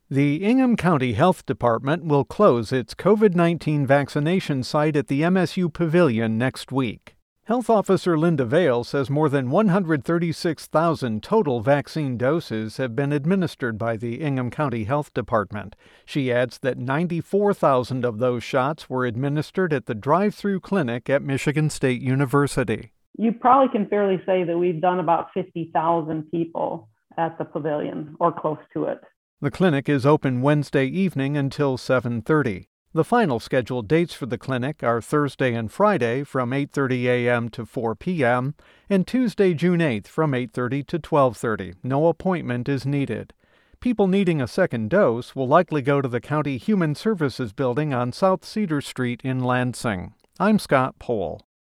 The Ingham County Health Department will close its COVID-19 vaccination site at the MSU Pavilion next week. Health Officer Linda Vail says more than 136,000 total vaccine doses have been administered by the Ingham County Health Department. She adds that 94,000 of those shots were administered at the drive-through clinic at Michigan State University. You probably can fairly say that we've done about 50,000 people at the pavilion or close to it. The clinic is open Wednesday evening until 7:30. The final scheduled dates for the clinic are Thursday and Friday from 8:30 a.m. to 4 p.m. and Tuesday, June 8th from 8:30 to 12:30. No appointment is needed. People needing a second dose will likely go to the County Human Services Building on South Cedar Street in Lansing. I'm Scott Pohl.